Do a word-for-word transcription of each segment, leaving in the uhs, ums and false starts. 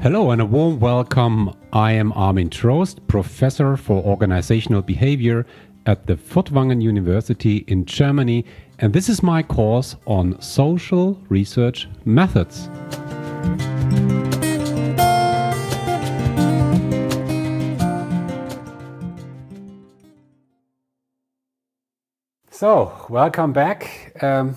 Hello and a warm welcome. I am Armin Trost, Professor for Organizational Behavior at the Furtwangen University in Germany, and this is my course on social research methods. So, welcome back. Um,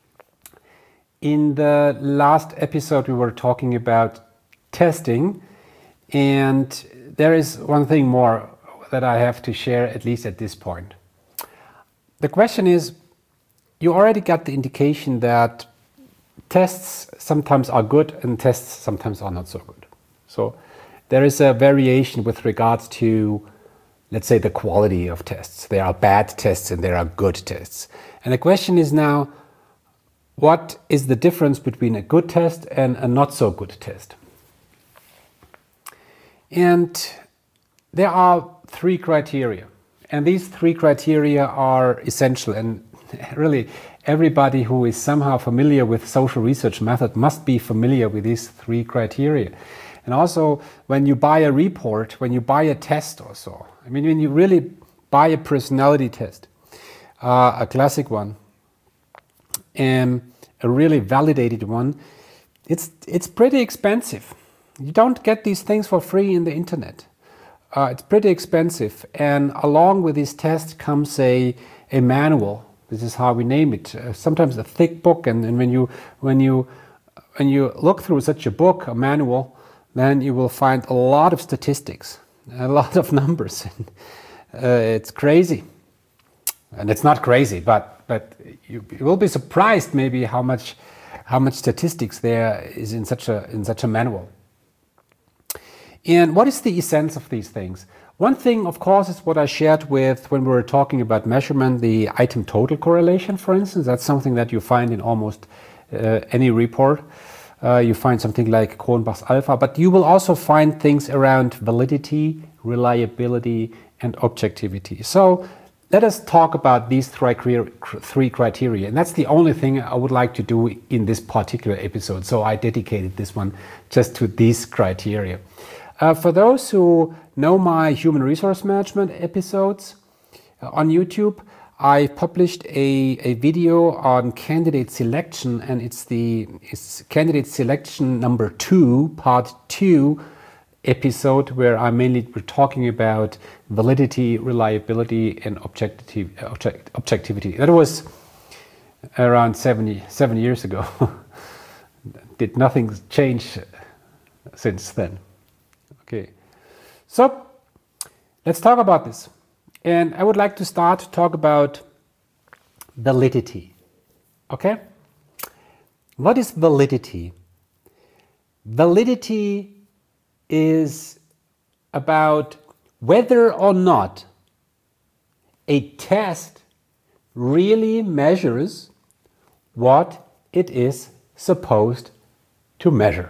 in the last episode we were talking about testing, and there is one thing more that I have to share, at least at this point. The question is, you already got the indication that tests sometimes are good and tests sometimes are not so good. So there is a variation with regards to, let's say, the quality of tests. There are bad tests and there are good tests. And the question is now, what is the difference between a good test and a not so good test? And there are three criteria, and these three criteria are essential, and really everybody who is somehow familiar with social research method must be familiar with these three criteria. And also, when you buy a report, when you buy a test or so, I mean, when you really buy a personality test, uh, a classic one, and a really validated one, it's it's pretty expensive. You don't get these things for free in the internet. Uh, it's pretty expensive, and along with this test comes a, a manual. This is how we name it. Uh, sometimes a thick book, and, and when you when you when you look through such a book, a manual, then you will find a lot of statistics, a lot of numbers. uh, it's crazy, and it's not crazy, but but you, you will be surprised maybe how much how much statistics there is in such a in such a manual. And what is the essence of these things? One thing, of course, is what I shared with when we were talking about measurement, the item total correlation, for instance. That's something that you find in almost uh, any report. Uh, you find something like Cronbach's alpha, but you will also find things around validity, reliability, and objectivity. So let us talk about these three, three criteria. And that's the only thing I would like to do in this particular episode. So I dedicated this one just to these criteria. Uh, for those who know my human resource management episodes uh, on YouTube, I published a, a video on candidate selection, and it's the it's candidate selection number two, part two episode, where I mainly were talking about validity, reliability, and objective, object, objectivity. That was around seventy, seven years ago. Did nothing change since then? Okay, so let's talk about this. And I would like to start to talk about validity. Okay? What is validity? Validity is about whether or not a test really measures what it is supposed to measure.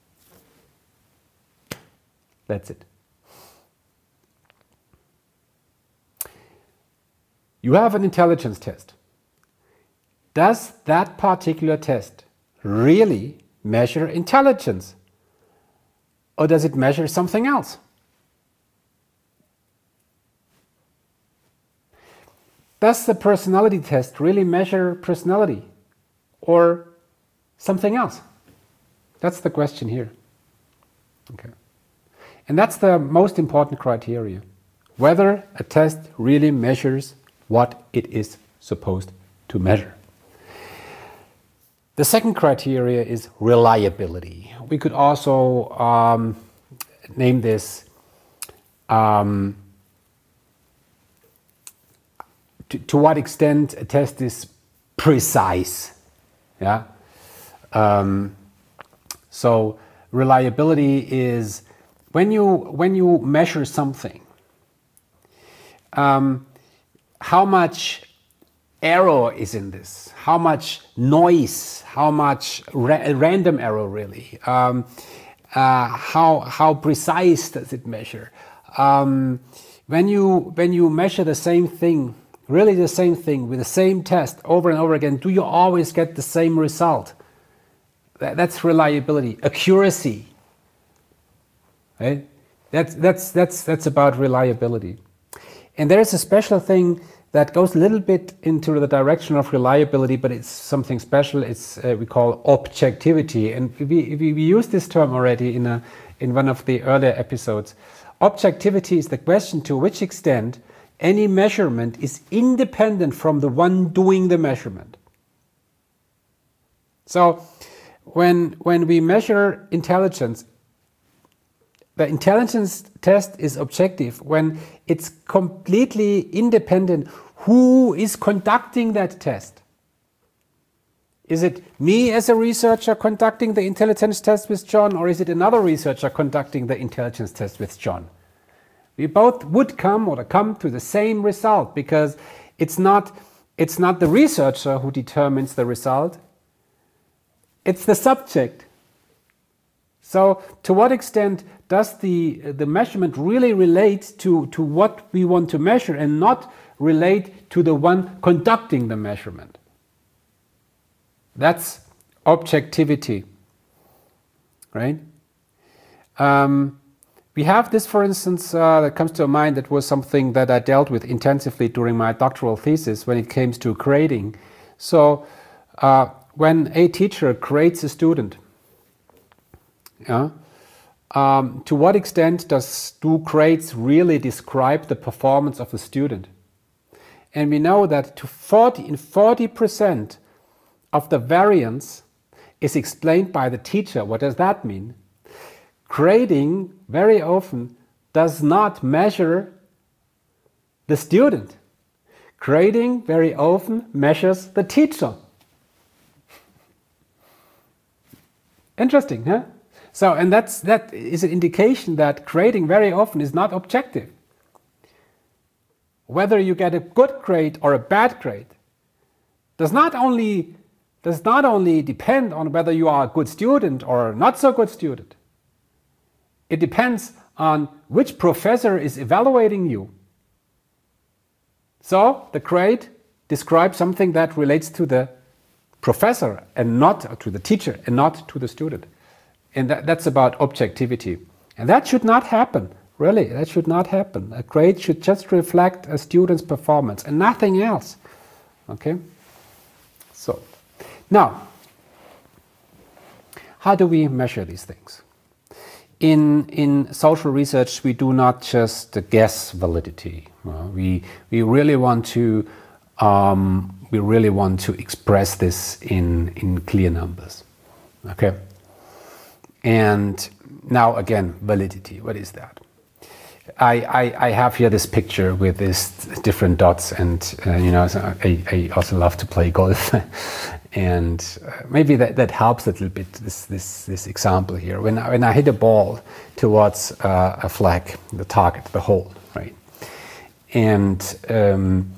That's it. You have an intelligence test. Does that particular test really measure intelligence? Or does it measure something else? Does the personality test really measure personality or something else? That's the question here. Okay. And that's the most important criteria, whether a test really measures what it is supposed to measure. The second criteria is reliability. We could also um, name this um, to, to what extent a test is precise. Yeah. Um, so reliability is When you, when you measure something, um, how much error is in this? How much noise? How much ra random error, really? Um, uh, how, how precise does it measure? Um, when you, when you measure the same thing, really the same thing, with the same test over and over again, do you always get the same result? That, that's reliability. Accuracy. right? That's, that's, that's, that's about reliability. And there's a special thing that goes a little bit into the direction of reliability, but it's something special. It's uh, we call objectivity, and we, we, we used this term already in a in one of the earlier episodes. Objectivity is the question to which extent any measurement is independent from the one doing the measurement. So when when we measure intelligence, the intelligence test is objective when it's completely independent. Who is conducting that test? Is it me as a researcher conducting the intelligence test with John, or is it another researcher conducting the intelligence test with John? We both would come or come to the same result, because it's not, it's not the researcher who determines the result, it's the subject. So to what extent does the, the measurement really relate to, to what we want to measure and not relate to the one conducting the measurement? That's objectivity, right? Um, we have this, for instance, uh, that comes to mind. That was something that I dealt with intensively during my doctoral thesis when it came to grading. So uh, when a teacher grades a student, yeah, um, to what extent does do grades really describe the performance of a student? And we know that to forty in forty percent of the variance is explained by the teacher. What does that mean? Grading very often does not measure the student. Grading very often measures the teacher. Interesting, huh? So, and that's, that is an indication that grading very often is not objective. Whether you get a good grade or a bad grade does not only, does not only depend on whether you are a good student or not so good student. It depends on which professor is evaluating you. So the grade describes something that relates to the professor and not to the teacher and not to the student. And that, that's about objectivity. And that should not happen. Really, that should not happen. A grade should just reflect a student's performance and nothing else. Okay? So, now, how do we measure these things? In, in social research, we do not just guess validity. Uh, we, we really want to um, we really want to express this in, in clear numbers. Okay? And now again, validity. What is that? I, I, I have here this picture with these different dots, and uh, you know, so I, I also love to play golf, and uh, maybe that, that helps a little bit. This this this example here, when I, when I hit a ball towards uh, a flag, the target, the hole, right, and um,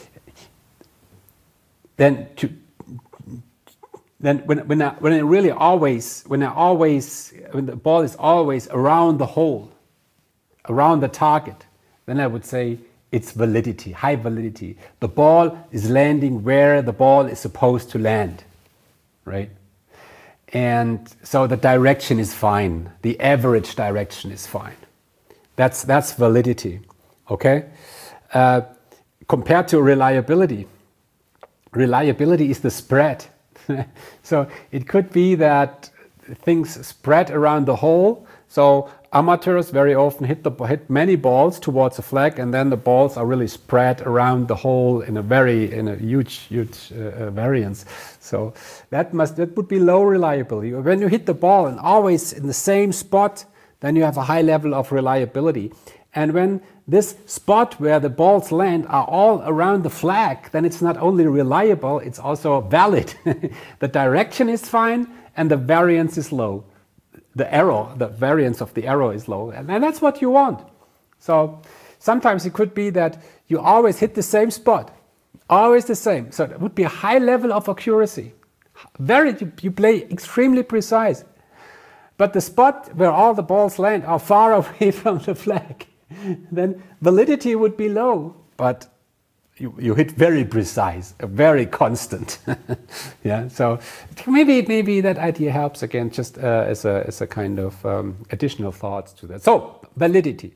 then to then when when I, when I really always when I always when the ball is always around the hole, around the target, then I would say it's validity, high validity. The ball is landing where the ball is supposed to land, right? And so the direction is fine. The average direction is fine. That's, that's validity, okay? Uh, compared to reliability, reliability is the spread. So it could be that things spread around the hole. So amateurs very often hit, the, hit many balls towards a flag, and then the balls are really spread around the hole in a very in a huge huge uh, variance. So that must that would be low reliability. When you hit the ball and always in the same spot, then you have a high level of reliability. And when this spot where the balls land are all around the flag, then it's not only reliable, it's also valid. The direction is fine and the variance is low. The error, the variance of the error is low, and that's what you want. So sometimes it could be that you always hit the same spot, always the same. So it would be a high level of accuracy. Very, you, you play extremely precise. But the spot where all the balls land are far away from the flag. Then validity would be low, but you, you hit very precise, very constant. Yeah, so maybe maybe that idea helps again, just uh, as a as a kind of um, additional thoughts to that. So validity.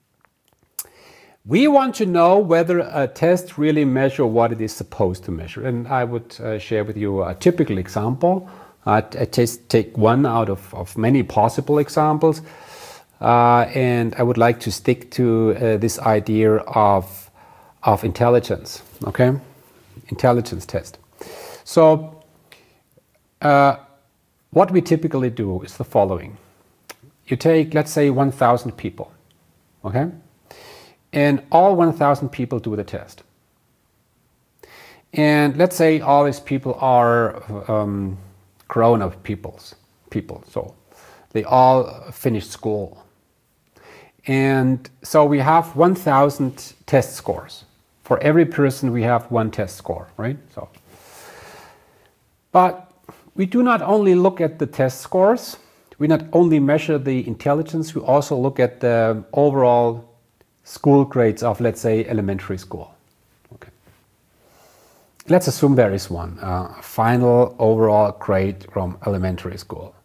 We want to know whether a test really measures what it is supposed to measure, and I would uh, share with you a typical example. Uh, I just take one out of, of many possible examples, uh, and I would like to stick to uh, this idea of of intelligence. Okay, intelligence test. So, uh, what we typically do is the following: you take, let's say, one thousand people. Okay. And all one thousand people do the test. And let's say all these people are um, grown-up peoples, people, so they all finished school. And so we have one thousand test scores. For every person we have one test score, right? So, but we do not only look at the test scores, we not only measure the intelligence, we also look at the overall school grades of, let's say, elementary school. Okay. Let's assume there is one, uh, final overall grade from elementary school.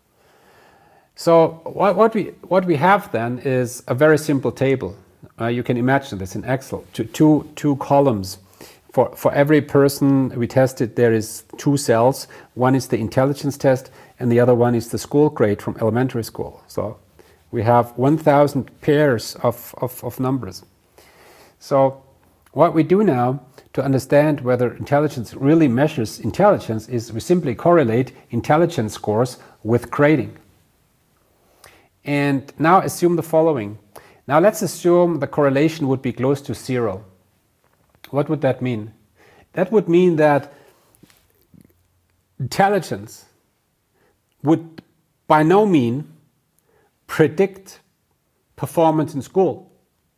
So what, what, we, what we have then is a very simple table. Uh, you can imagine this in Excel, two, two, two columns. For, for every person we tested, there is two cells. One is the intelligence test and the other one is the school grade from elementary school. So we have one thousand pairs of, of, of numbers. So what we do now to understand whether intelligence really measures intelligence is we simply correlate intelligence scores with grading. And now assume the following. Now let's assume the correlation would be close to zero. What would that mean? That would mean that intelligence would by no means predict performance in school.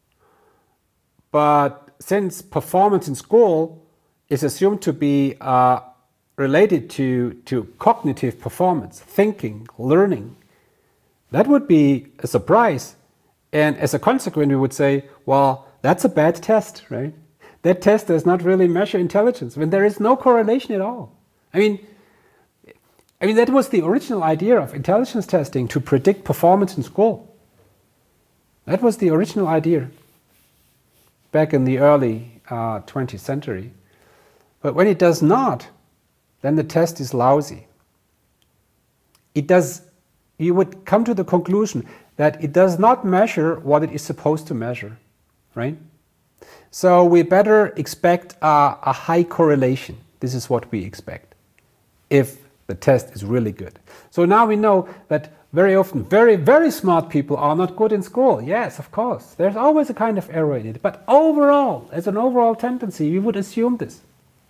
But since performance in school is assumed to be uh, related to, to cognitive performance, thinking, learning, that would be a surprise. And as a consequence, we would say, well, that's a bad test, right? That test does not really measure intelligence when there is no correlation at all. I mean, I mean, that was the original idea of intelligence testing, to predict performance in school. That was the original idea back in the early uh, twentieth century. But when it does not, then the test is lousy. It does, you would come to the conclusion that it does not measure what it is supposed to measure, right? So we better expect a, a high correlation. This is what we expect if the test is really good. So now we know that very often very, very smart people are not good in school. Yes, of course. There's always a kind of error in it. But overall, as an overall tendency, we would assume this.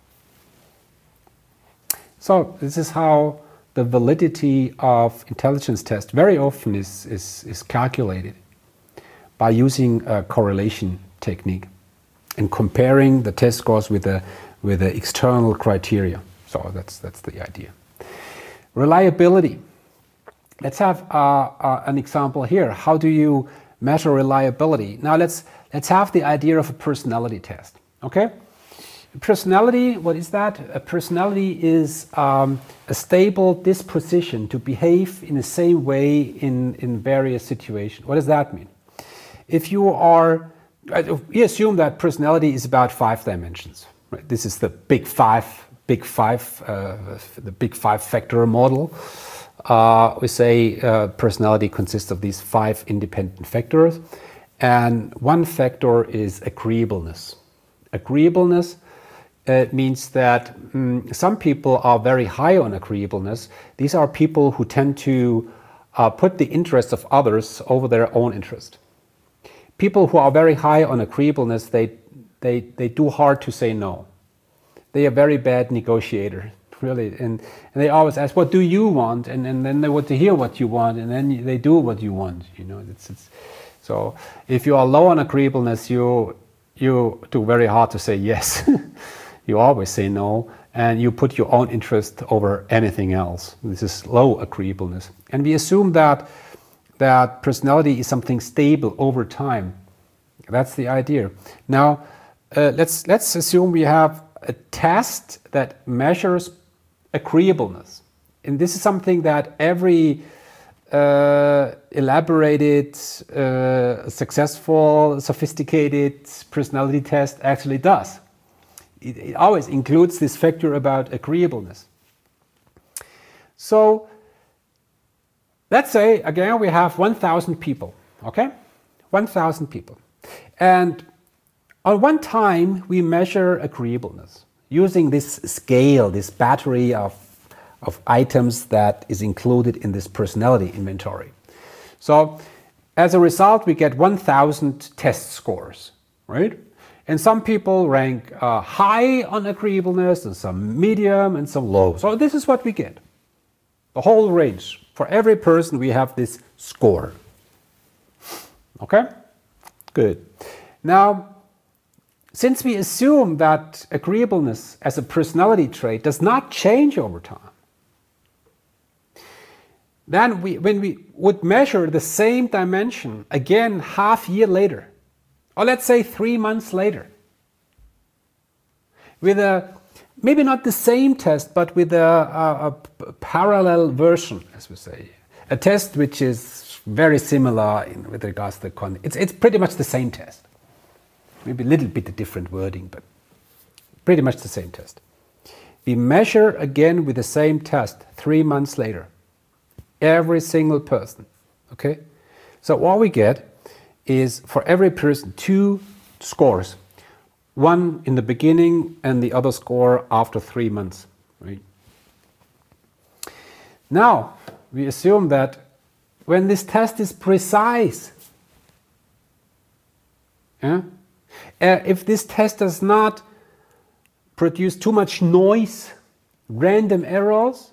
So this is how the validity of intelligence test very often is, is, is calculated by using a correlation technique and comparing the test scores with the, with the external criteria. So that's, that's the idea. Reliability. Let's have uh, uh, an example here. How do you measure reliability? Now let's, let's have the idea of a personality test, okay? Personality, what is that? A personality is um, a stable disposition to behave in the same way in, in various situations. What does that mean? If you are, we assume that personality is about five dimensions. Right? This is the big five, big five, uh, the big five factor model. Uh, we say uh, personality consists of these five independent factors, and one factor is agreeableness. Agreeableness uh, means that um, some people are very high on agreeableness. These are people who tend to uh, put the interests of others over their own interest. People who are very high on agreeableness, they, they, they do hard to say no. They are very bad negotiators. Really, and, and they always ask, what do you want? And, and then they want to hear what you want, and then they do what you want. You know, it's, it's, so if you are low on agreeableness, you, you do very hard to say yes. You always say no, and you put your own interest over anything else. This is low agreeableness. And we assume that, that personality is something stable over time. That's the idea. Now, uh, let's, let's assume we have a test that measures agreeableness. And this is something that every uh, elaborated, uh, successful, sophisticated personality test actually does. It, it always includes this factor about agreeableness. So let's say, again, we have one thousand people, okay? one thousand people. And on one time, we measure agreeableness using this scale, this battery of, of items that is included in this personality inventory. So as a result, we get one thousand test scores, right? And some people rank uh, high on agreeableness, and some medium, and some low. So this is what we get. The whole range. For every person, we have this score. Okay? Good. Now, since we assume that agreeableness as a personality trait does not change over time, then we, when we would measure the same dimension again half year later, or let's say three months later, with a, maybe not the same test, but with a, a, a parallel version, as we say, a test which is very similar in, with regards to the content. It's, it's pretty much the same test. Maybe a little bit of different wording, but pretty much the same test. We measure again with the same test three months later. Every single person, okay? So what we get is for every person two scores. One in the beginning and the other score after three months, right? Now, we assume that when this test is precise, yeah, uh, if this test does not produce too much noise, random errors,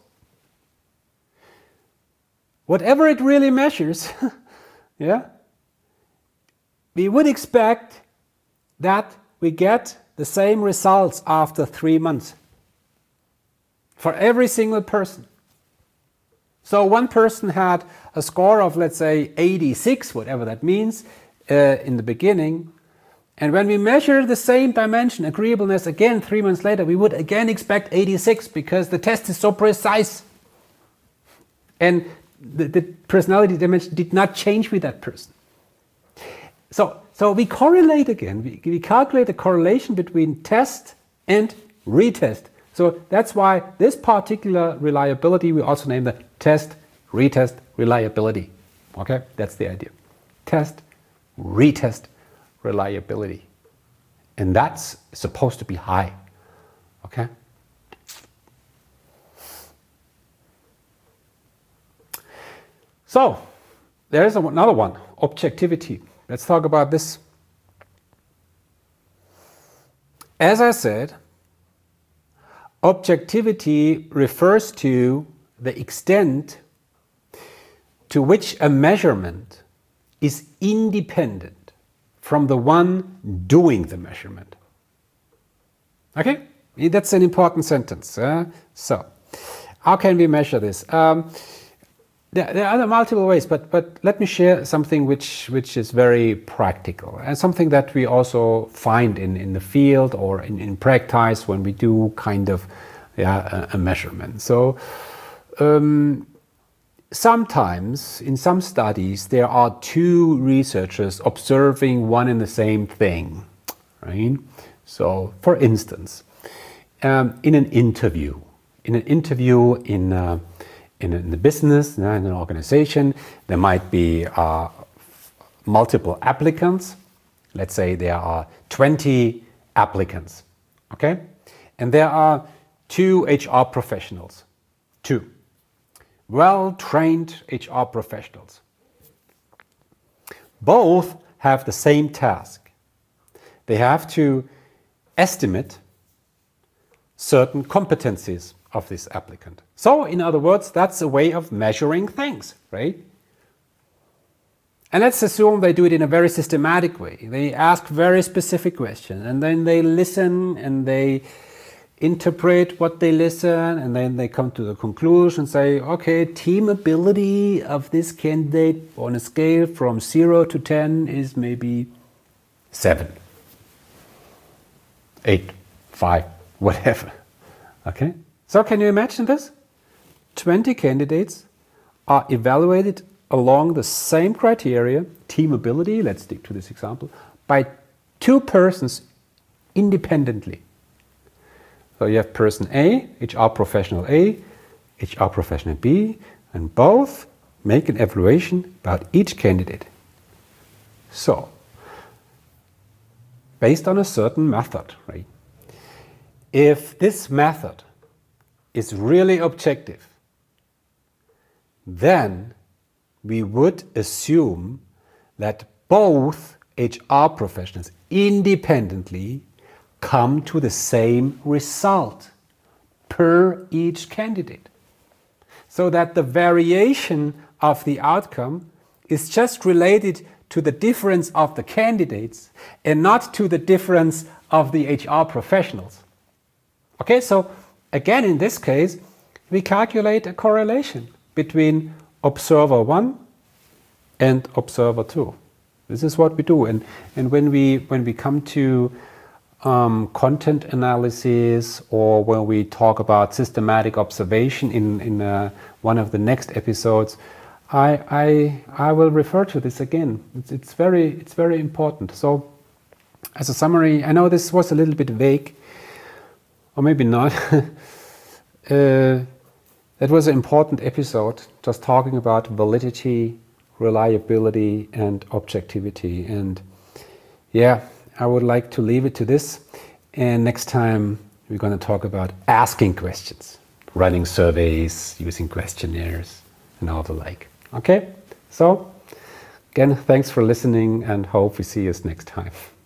whatever it really measures, yeah, we would expect that we get the same results after three months for every single person. So one person had a score of, let's say, eighty-six, whatever that means, uh, in the beginning. And when we measure the same dimension, agreeableness, again, three months later, we would again expect eighty-six because the test is so precise. And the, the personality dimension did not change with that person. So, so we correlate again. We, we calculate the correlation between test and retest. So that's why this particular reliability, we also name the test, retest, reliability. Okay, that's the idea. Test, retest, reliability. And that's supposed to be high. Okay? So, there's another one, objectivity. Let's talk about this. As I said, objectivity refers to the extent to which a measurement is independent from the one doing the measurement. Okay? That's an important sentence. Uh? So, how can we measure this? Um, There, there are other multiple ways, but, but let me share something which, which is very practical and something that we also find in, in the field or in, in practice when we do kind of yeah, a, a measurement. So um, sometimes in some studies there are two researchers observing one and the same thing, right? So for instance, um, in an interview, in an interview in uh, In, in the business, in an organization, there might be uh, multiple applicants. Let's say there are twenty applicants, okay? And there are two H R professionals, two well-trained H R professionals. Both have the same task. They have to estimate certain competencies of this applicant. So, in other words, that's a way of measuring things, right? And let's assume they do it in a very systematic way. They ask very specific questions, and then they listen and they interpret what they listen, and then they come to the conclusion and say, okay, team ability of this candidate on a scale from zero to ten is maybe seven. eight, five, whatever. Okay? So can you imagine this? twenty candidates are evaluated along the same criteria, team ability, let's stick to this example, by two persons independently. So you have person A, H R professional A, H R professional B, and both make an evaluation about each candidate. So, based on a certain method, right? If this method is really objective, then we would assume that both H R professionals independently come to the same result per each candidate. So that the variation of the outcome is just related to the difference of the candidates and not to the difference of the H R professionals. Okay, so again, in this case, we calculate a correlation between observer one and observer two. This is what we do. And, and when we when we come to um, content analysis, or when we talk about systematic observation in, in uh, one of the next episodes, I, I, I will refer to this again. It's, it's, very, it's very important. So as a summary, I know this was a little bit vague, or maybe not. uh, that was an important episode, just talking about validity, reliability, and objectivity. And yeah, I would like to leave it to this. And next time we're going to talk about asking questions, running surveys, using questionnaires, and all the like. Okay, so again, thanks for listening, and hope we see you next time.